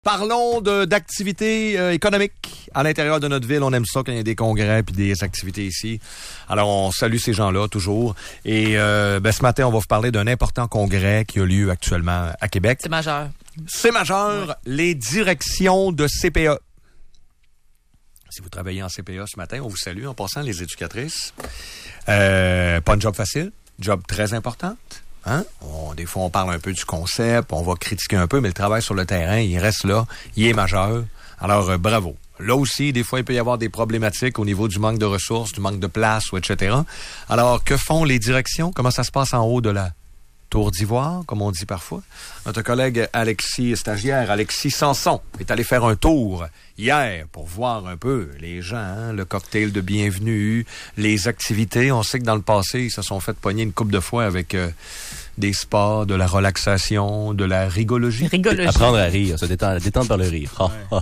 Parlons d'activités économiques à l'intérieur de notre ville. On aime ça quand il y a des congrès puis des activités ici. Alors, on salue ces gens-là toujours. Et ce matin, on va vous parler d'un important congrès qui a lieu actuellement à Québec. C'est majeur. C'est majeur. Oui. Les directions de CPE. Si vous travaillez en CPE ce matin, on vous salue en passant les éducatrices. Pas un job facile, job très important. Hein? Des fois, on parle un peu du concept, on va critiquer un peu, mais le travail sur le terrain, il reste là, il est majeur. Alors, bravo. Là aussi, des fois, il peut y avoir des problématiques au niveau du manque de ressources, du manque de place, ou etc. Alors, que font les directions? Comment ça se passe en haut de la tour d'ivoire, comme on dit parfois? Notre collègue stagiaire Alexis Sanson, est allé faire un tour hier pour voir un peu les gens, hein, le cocktail de bienvenue, les activités. On sait que dans le passé, ils se sont fait pogner une couple de fois avec des spas, de la relaxation, de la rigologie. Apprendre à rire, se détendre par le rire.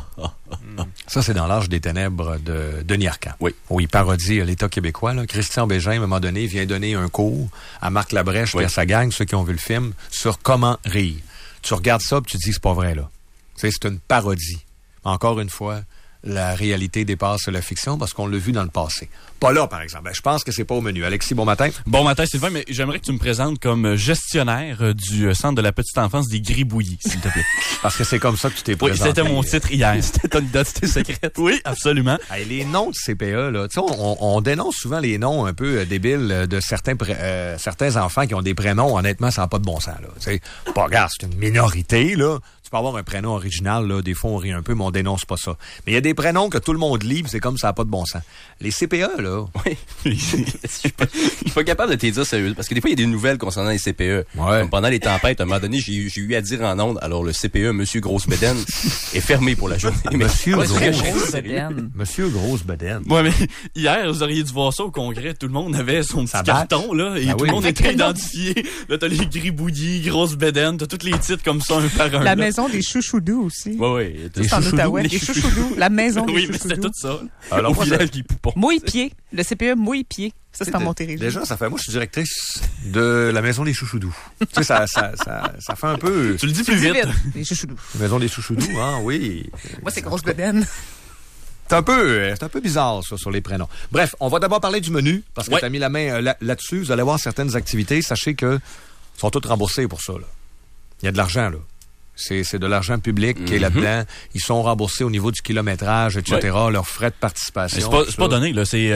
Ça, c'est dans l'âge des ténèbres de Denis Arcand. Oui. Où il parodie l'État québécois. Là. Christian Bégin, à un moment donné, vient donner un cours à Marc Labrèche et à sa gang, ceux qui ont vu le film, sur comment rire. Tu regardes ça et tu te dis, c'est pas vrai, là. C'est une parodie. Encore une fois, la réalité dépasse la fiction parce qu'on l'a vu dans le passé. Pas là, par exemple. Je pense que c'est pas au menu. Alexis, bon matin. Bon matin, Sylvain, mais j'aimerais que tu me présentes comme gestionnaire du Centre de la petite enfance des Gribouillis, s'il te plaît. Parce que c'est comme ça que tu t'es présenté. Oui, c'était mon titre hier. C'était ton identité secrète. Oui, absolument. Hey, les noms de CPE, là, tu sais, on dénonce souvent les noms un peu débiles de certains enfants qui ont des prénoms. Honnêtement, ça n'a pas de bon sens, là. Tu sais, pas regarde, c'est une minorité, là. Tu peux avoir un prénom original, là. Des fois, on rit un peu, mais on dénonce pas ça. Mais il y a des prénoms que tout le monde lit, c'est comme ça n'a pas de bon sens. Les CPE, là. Oui. Je suis pas capable de te dire sérieux. Parce que des fois, il y a des nouvelles concernant les CPE. Ouais. Comme pendant les tempêtes, à un moment donné, j'ai eu à dire en ondes, alors le CPE, Monsieur Grosse Bedaine, est fermé pour la journée. Monsieur Grosse Bedaine. Monsieur Grosse Bedaine. Ouais, mais hier, vous auriez dû voir ça au congrès. Tout le monde avait son petit carton, là. Et tout le monde était identifié. Là, t'as les Gribouillis, Grosse Bedaine, t'as tous les titres comme ça, un par un. La maison des chouchoudous aussi. Oui. C'est en Outaouais. Les chouchoudous. La maison des chouchoudous. Oui, mais c'était tout ça. Alors, au village des Poupons. Mouille-pied. Le CPE Mouille-pied. Ça, c'est en Montérégie. Déjà, ça fait... Moi, je suis directrice de la maison des chouchoudous. Tu sais, ça fait un peu... Tu le dis plus vite. Les chouchoudous. La maison des chouchoudous, hein, oui. Moi, c'est Grosse Bedaine. C'est un peu bizarre, ça, sur les prénoms. Bref, on va d'abord parler du menu, parce que t'as mis la main là-dessus. Vous allez voir certaines activités. Sachez que sont toutes remboursées pour ça, là. Il y a de l'argent, là. C'est de l'argent public qui est là-dedans. Ils sont remboursés au niveau du kilométrage, etc., leurs frais de participation. C'est pas donné, là. C'est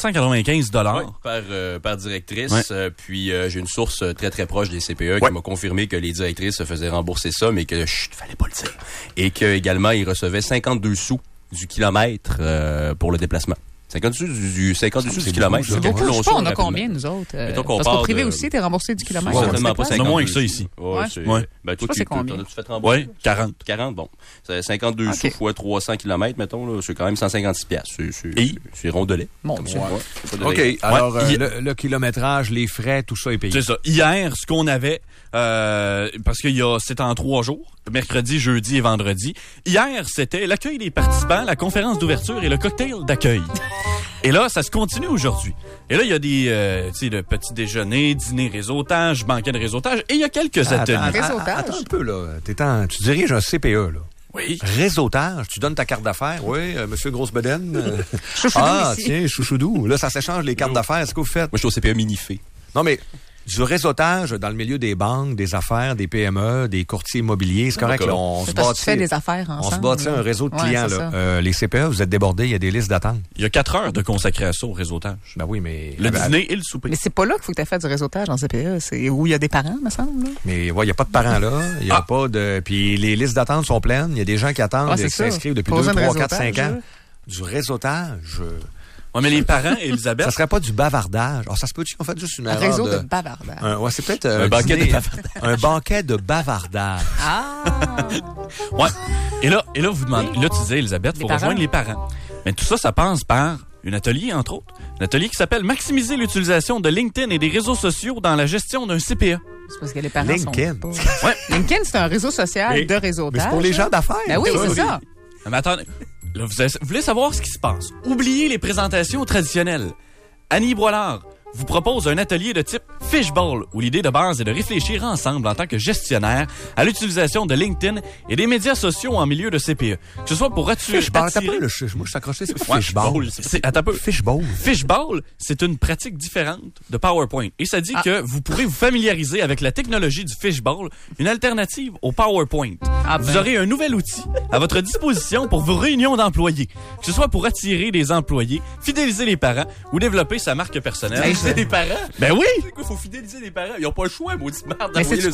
495 par directrice. Ouais. Puis j'ai une source très, très proche des CPE qui m'a confirmé que les directrices se faisaient rembourser ça, mais que fallait pas le dire. Et que également ils recevaient 52 sous du kilomètre pour le déplacement. 50 sous du kilomètre. C'est beaucoup. Je sais pas, on a combien, nous autres? Parce qu'au privé aussi, t'es remboursé du kilomètre. Ouais, certainement pas 50. On a moins que ça ici. Ouais. Ben, toi, c'est combien? T'en as-tu fait rembourser? Oui, 40. 40, bon. C'est 52 sous fois 300 km, mettons, là. C'est quand même 156 piastres. C'est rondelet. Mon Dieu. OK. Alors, le kilométrage, les frais, tout ça est payé. C'est ça. Hier, ce qu'on avait, parce que c'était en 3 jours. Mercredi, jeudi et vendredi. Hier, c'était l'accueil des participants, la conférence d'ouverture et le cocktail d'accueil. Et là, ça se continue aujourd'hui. Et là, il y a des, le petit déjeuner, dîner réseautage, banquet de réseautage, et il y a quelques ateliers. Attends un peu, là. Tu diriges un CPE, là. Oui. Réseautage, tu donnes ta carte d'affaires. Oui, monsieur Grosse Bedaine. Chouchoudou ici. Tiens, chouchoudou. Là, ça s'échange les cartes d'affaires. C'est ce que vous faites? Moi, je suis au CPE Minifé. Non, mais du réseautage dans le milieu des banques, des affaires, des PME, des courtiers immobiliers, c'est correct. Là, on se bâtit. Tu fais des affaires ensemble. On se bâtit un réseau de clients. Là. Les CPE, vous êtes débordés, il y a des listes d'attente. Il y a 4 heures de consacré à ça au réseautage. Ben oui, mais... Le dîner et le souper. Mais c'est pas là qu'il faut que tu fasses du réseautage dans CPE. C'est où il y a des parents, me semble. Là. Mais ouais, il n'y a pas de parents là. Il y a pas de... Puis les listes d'attente sont pleines. Il y a des gens qui attendent et qui s'inscrivent depuis 2, 3, 4, 5 ans. Du réseautage... Ouais, mais les parents, Elisabeth... Ça serait pas du bavardage. Alors, ça se peut-tu qu'on fait juste une erreur réseau de bavardage. Ouais, c'est peut-être un banquet de bavardage. Un banquet de bavardage. Ah! Ouais. Et là, vous demandez... Là, tu disais, Elisabeth, il faut rejoindre les parents. Mais tout ça, ça passe par un atelier, entre autres. Un atelier qui s'appelle « Maximiser l'utilisation de LinkedIn et des réseaux sociaux dans la gestion d'un CPE ». C'est parce que les parents LinkedIn. sont pas... LinkedIn, c'est un réseau social de réseautage. Mais c'est pour les gens d'affaires. Ben oui, c'est ça. Mais attendez... Là, vous voulez savoir ce qui se passe. Oubliez les présentations traditionnelles. Annie Boilard, vous propose un atelier de type Fishbowl, où l'idée de base est de réfléchir ensemble en tant que gestionnaire à l'utilisation de LinkedIn et des médias sociaux en milieu de CPE. Que ce soit pour attirer... Fishbowl, moi je suis accroché, c'est Fishbowl. Attends un peu. Fishbowl. Fishbowl, c'est une pratique différente de PowerPoint. Et ça dit que vous pourrez vous familiariser avec la technologie du Fishbowl, une alternative au PowerPoint. Vous aurez un nouvel outil à votre disposition pour vos réunions d'employés. Que ce soit pour attirer des employés, fidéliser les parents ou développer sa marque personnelle. Fidéliser les parents? Ben oui! C'est quoi, faut fidéliser les parents? Ils n'ont pas le choix, maudit merde.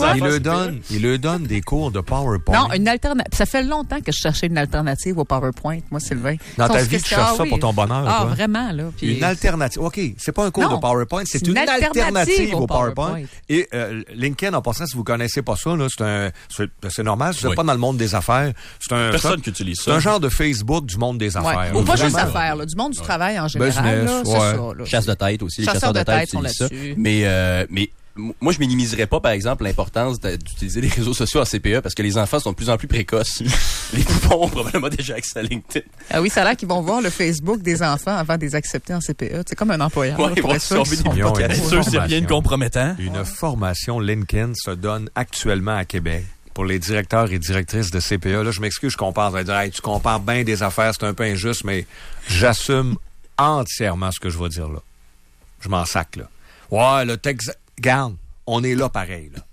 Il leur donne des cours de PowerPoint. Non, une alternative. Ça fait longtemps que je cherchais une alternative au PowerPoint, moi, Sylvain. Dans ta vie, tu cherches ça pour ton bonheur. Ah, vraiment, là. Puis... Une alternative. OK, c'est pas un cours de PowerPoint, c'est une alternative au PowerPoint. Et LinkedIn, en passant, si vous connaissez pas ça, là, c'est normal, c'est pas dans le monde des affaires. Personne qui utilise ça. C'est un genre de Facebook du monde des affaires. Ou pas juste affaires, là, du monde du travail en général. Business, c'est ça. Là. Chasse de tête aussi. Chasseurs de tête sont là-dessus. Mais moi, je minimiserais pas, par exemple, l'importance d'utiliser les réseaux sociaux en CPE parce que les enfants sont de plus en plus précoces. Les poupons ont probablement déjà accès à LinkedIn. Ah oui, ça a l'air qu'ils vont voir le Facebook des enfants avant de les accepter en CPE. C'est comme un employeur. Ouais, pour être sûr s'il n'y a rien de compromettant. Une formation LinkedIn se donne actuellement à Québec pour les directeurs et directrices de CPE. Là, je m'excuse, je compare. Je vais dire, hey, tu compares bien des affaires, c'est un peu injuste, mais j'assume entièrement ce que je vais dire là. Je m'en sac, là. Ouais, le texte... Garde, on est là pareil, là.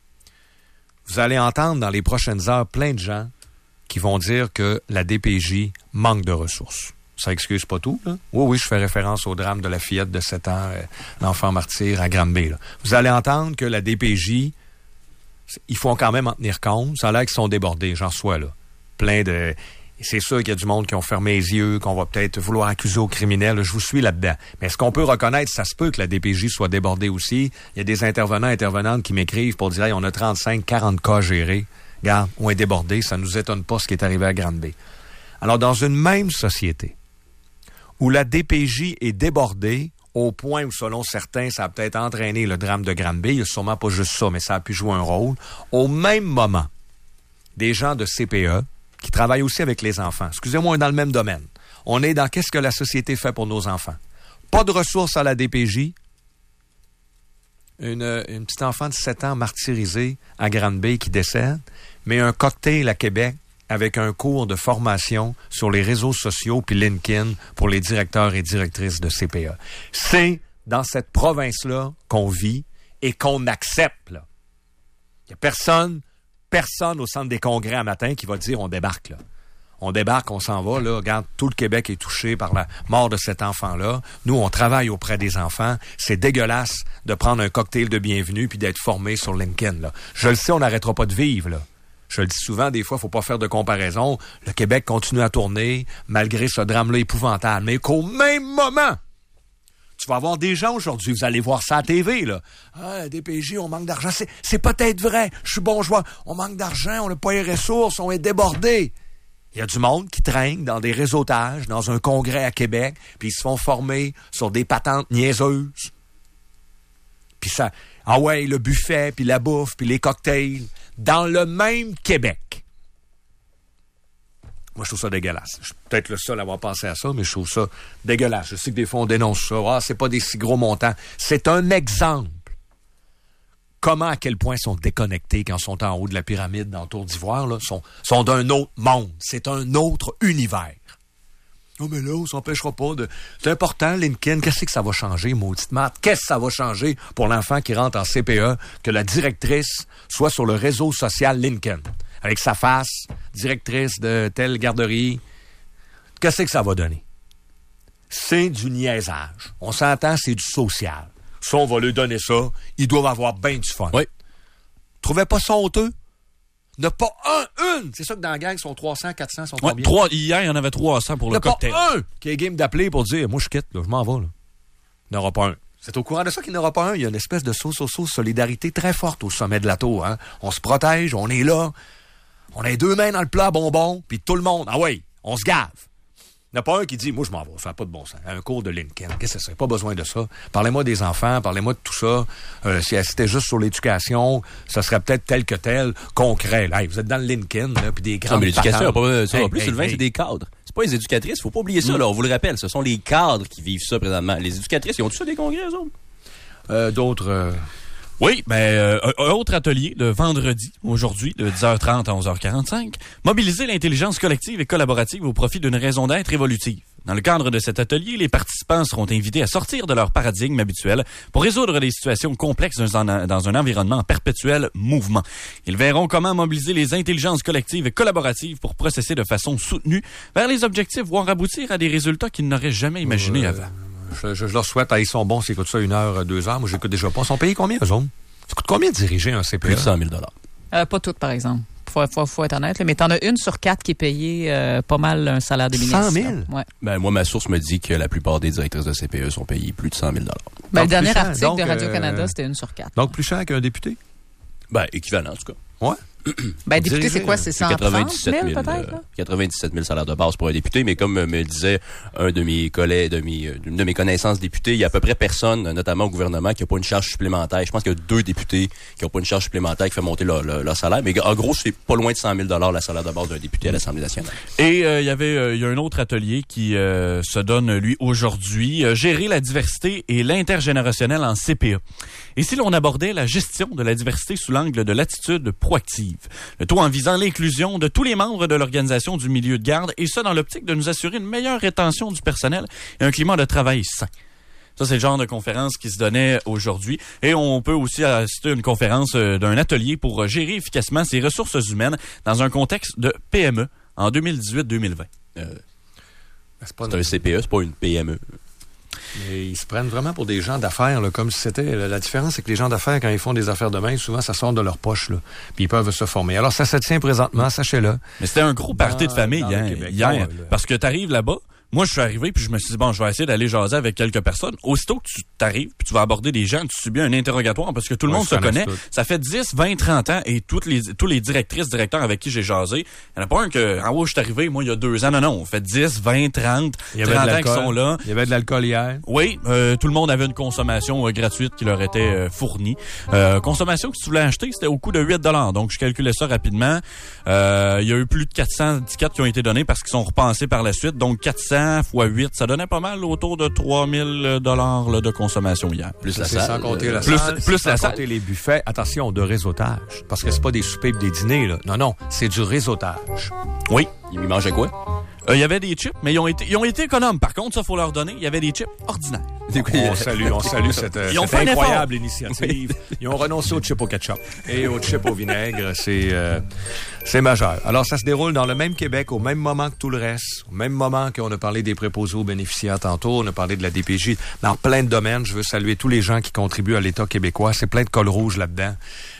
Vous allez entendre dans les prochaines heures plein de gens qui vont dire que la DPJ manque de ressources. Ça excuse pas tout, là. Oui, je fais référence au drame de la fillette de 7 ans, l'enfant martyr à Granby, là. Vous allez entendre que la DPJ, il faut quand même en tenir compte. Ça a l'air qu'ils sont débordés, j'en reçois, là. Plein de... C'est sûr qu'il y a du monde qui ont fermé les yeux, qu'on va peut-être vouloir accuser aux criminels. Je vous suis là-dedans. Mais est-ce qu'on peut reconnaître, ça se peut que la DPJ soit débordée aussi. Il y a des intervenantes qui m'écrivent pour dire, hey, on a 35, 40 cas gérés. Regarde, on est débordé. Ça nous étonne pas ce qui est arrivé à Granby. Alors, dans une même société où la DPJ est débordée au point où, selon certains, ça a peut-être entraîné le drame de Granby, il n'y a sûrement pas juste ça, mais ça a pu jouer un rôle. Au même moment, des gens de CPE qui travaillent aussi avec les enfants. Excusez-moi, on est dans le même domaine. On est dans qu'est-ce que la société fait pour nos enfants. Pas de ressources à la DPJ. Une petite enfant de 7 ans martyrisée à Granby qui décède, mais un cocktail à Québec avec un cours de formation sur les réseaux sociaux puis LinkedIn pour les directeurs et directrices de CPE. C'est dans cette province-là qu'on vit et qu'on accepte. Il n'y a personne au centre des congrès à matin qui va dire on débarque là. On débarque, on s'en va là. Regarde, tout le Québec est touché par la mort de cet enfant-là. Nous, on travaille auprès des enfants. C'est dégueulasse de prendre un cocktail de bienvenue puis d'être formé sur LinkedIn là. Je le sais, on n'arrêtera pas de vivre là. Je le dis souvent, des fois, il ne faut pas faire de comparaison. Le Québec continue à tourner malgré ce drame-là épouvantable. Mais qu'au même moment, tu vas avoir des gens aujourd'hui, vous allez voir ça à la TV, là. Ah, DPJ, on manque d'argent. C'est peut-être vrai. Je suis bon joueur. On manque d'argent, on n'a pas les ressources, on est débordé. Il y a du monde qui traîne dans des réseautages, dans un congrès à Québec, puis ils se font former sur des patentes niaiseuses. Puis ça, ah ouais, le buffet, puis la bouffe, puis les cocktails, dans le même Québec. Moi, je trouve ça dégueulasse. Je suis peut-être le seul à avoir pensé à ça, mais je trouve ça dégueulasse. Je sais que des fois, on dénonce ça. Ah, c'est pas des si gros montants. C'est un exemple. Comment, à quel point sont déconnectés quand ils sont en haut de la pyramide dans Tour d'Ivoire, là, sont d'un autre monde. C'est un autre univers. Oh, mais là, on s'empêchera pas de... C'est important, LinkedIn. Qu'est-ce que ça va changer, maudite Marthe? Qu'est-ce que ça va changer pour l'enfant qui rentre en CPE que la directrice soit sur le réseau social LinkedIn? Avec sa face, directrice de telle garderie. Qu'est-ce que ça va donner? C'est du niaisage. On s'entend, c'est du social. Ça, on va lui donner ça. Ils doivent avoir bien du fun. Oui. Trouvez pas ça honteux? Il n'y en a pas une. C'est ça que dans la gang, ils sont 300, 400, sont combien? Hier, il y en avait 300 pour le cocktail. Il n'y en a pas un qui est game d'appeler pour dire, moi, je quitte, là, je m'en vais. Là. Il n'y en aura pas un. C'est au courant de ça qu'il n'y en aura pas un. Il y a une espèce de solidarité très forte au sommet de la tour. Hein? On se protège, on est là. On a les deux mains dans le plat bonbon, puis tout le monde, ah ouais, on se gave. Il n'y en a pas un qui dit, moi, je m'en vais, ça n'a pas de bon sens. Un cours de LinkedIn, qu'est-ce que c'est? Pas besoin de ça. Parlez-moi des enfants, parlez-moi de tout ça. Si c'était juste sur l'éducation, ça serait peut-être tel que tel, concret. Là, hey, vous êtes dans le LinkedIn, là, puis des grandes mais l'éducation, pas ça. Hey, en plus, Sylvain, c'est des cadres. C'est pas les éducatrices, faut pas oublier ça, là. On vous le rappelle, ce sont les cadres qui vivent ça présentement. Les éducatrices, ils ont tout ça des congrès, eux autres? D'autres... Oui, un autre atelier le vendredi, aujourd'hui, de 10h30 à 11h45, mobiliser l'intelligence collective et collaborative au profit d'une raison d'être évolutive. Dans le cadre de cet atelier, les participants seront invités à sortir de leur paradigme habituel pour résoudre des situations complexes dans un environnement en perpétuel mouvement. Ils verront comment mobiliser les intelligences collectives et collaboratives pour processer de façon soutenue vers les objectifs, voire aboutir à des résultats qu'ils n'auraient jamais imaginés avant. Je leur souhaite, ils sont bons, s'ils écoutent ça 1 heure, 2 heures. Moi, j'écoute déjà pas. Ils sont payés combien, eux autres? Ça coûte combien de diriger un CPE? Plus de 100 000 Pas toutes, par exemple. Faut être honnête, là, mais t'en as 1 sur 4 qui est payée pas mal un salaire de ministre. 100 000? Ouais. Ben, moi, ma source me dit que la plupart des directrices de CPE sont payées plus de 100 000 Le dernier cher, article de Radio-Canada, c'était 1 sur 4. Donc, plus cher qu'un député? Ben, équivalent, en tout cas. Ouais. Député, c'est quoi? C'est 130 000 peut-être? 97 000 salaires de base pour un député, mais comme me le disait un de mes collègues, une de mes connaissances députés, il y a à peu près personne, notamment au gouvernement, qui n'a pas une charge supplémentaire. Je pense qu'il y a 2 députés qui n'ont pas une charge supplémentaire qui fait monter leur salaire, mais en gros, c'est pas loin de 100 000 la salaire de base d'un député à l'Assemblée nationale. Et il y a un autre atelier qui se donne, lui, aujourd'hui, gérer la diversité et l'intergénérationnel en CPA. Et si l'on abordait la gestion de la diversité sous l'angle de l'attitude proactive, le tout en visant l'inclusion de tous les membres de l'organisation du milieu de garde, et ça dans l'optique de nous assurer une meilleure rétention du personnel et un climat de travail sain. Ça, c'est le genre de conférence qui se donnait aujourd'hui. Et on peut aussi assister à une conférence d'un atelier pour gérer efficacement ses ressources humaines dans un contexte de PME en 2018-2020. C'est un CPE, c'est pas une PME. Mais ils se prennent vraiment pour des gens d'affaires, là, comme si c'était... La différence, c'est que les gens d'affaires, quand ils font des affaires de main, souvent, ça sort de leur poche, là. Puis ils peuvent se former. Alors, ça se tient présentement, sachez-le. Mais c'était un gros party de famille hier. Ouais, parce que t'arrives là-bas, moi, je suis arrivé, puis je me suis dit, bon, je vais essayer d'aller jaser avec quelques personnes. Aussitôt que tu t'arrives, puis tu vas aborder des gens, tu subis un interrogatoire, parce que tout le monde se connaît. Tout. Ça fait 10, 20, 30 ans, et tous les directrices, directeurs avec qui j'ai jasé, il n'y en a pas un que, je suis arrivé, moi, il y a 2 ans. Non, on fait 10, 20, 30, 30 ans qu'ils sont là. Il y avait de l'alcool hier. Oui, tout le monde avait une consommation gratuite qui leur était fournie. Consommation que si tu voulais acheter, c'était au coût de 8 $. Donc, je calculais ça rapidement. Il y a eu plus de 400 tickets qui ont été donnés parce qu'ils sont repensés par la suite. Donc, 400 fois 8, ça donnait pas mal autour de 3 000 $ de consommation hier. Plus la salle. Sans compter la salle. Plus la salle. Sans compter les buffets. Attention, de réseautage. Parce que c'est pas des soupers et des dîners, là. Non, c'est du réseautage. Oui. Ils mangeaient quoi? Il y avait des chips, mais ils ont été économes. Par contre, ça, faut leur donner. Il y avait des chips ordinaires. On salue cette incroyable initiative. Ils ont renoncé aux chips au ketchup et aux chips au vinaigre. C'est majeur. Alors, ça se déroule dans le même Québec, au même moment que tout le reste. Au même moment qu'on a parlé des préposés aux bénéficiaires tantôt, on a parlé de la DPJ. Dans plein de domaines, je veux saluer tous les gens qui contribuent à l'État québécois. C'est plein de col rouge là-dedans.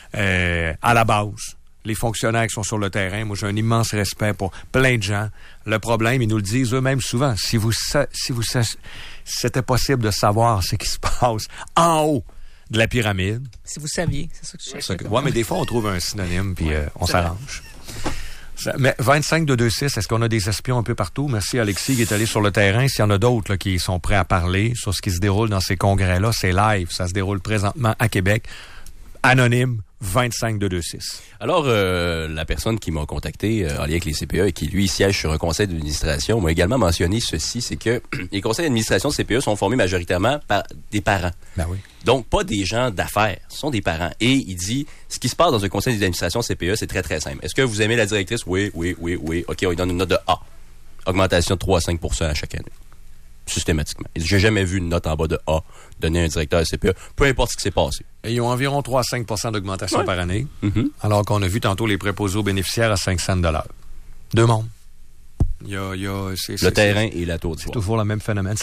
À la base. Les fonctionnaires qui sont sur le terrain, moi j'ai un immense respect pour plein de gens. Le problème, ils nous le disent eux-mêmes souvent, si c'était possible de savoir ce qui se passe en haut de la pyramide. Si vous saviez, c'est ça que je cherche. Oui, mais des fois on trouve un synonyme puis on s'arrange. Mais 25 de 2-6, est-ce qu'on a des espions un peu partout? Merci Alexis qui est allé sur le terrain. S'il y en a d'autres là, qui sont prêts à parler sur ce qui se déroule dans ces congrès-là, c'est live. Ça se déroule présentement à Québec. Anonyme. 25 de 2-6. Alors, la personne qui m'a contacté en lien avec les CPE et qui, lui, siège sur un conseil d'administration, m'a également mentionné ceci, c'est que les conseils d'administration de CPE sont formés majoritairement par des parents. Ben oui. Donc, pas des gens d'affaires, ce sont des parents. Et il dit, ce qui se passe dans un conseil d'administration CPE, c'est très, très simple. Est-ce que vous aimez la directrice? Oui. OK, on lui donne une note de A. Augmentation de 3 à 5 % à chaque année. Systématiquement. J'ai jamais vu une note en bas de A donner à un directeur de CPE, peu importe ce qui s'est passé. Et ils ont environ 3 à 5 % d'augmentation par année, alors qu'on a vu tantôt les préposés aux bénéficiaires à 500 $. Deux mondes. Le terrain et la tour d'ivoire. C'est toujours le même phénomène.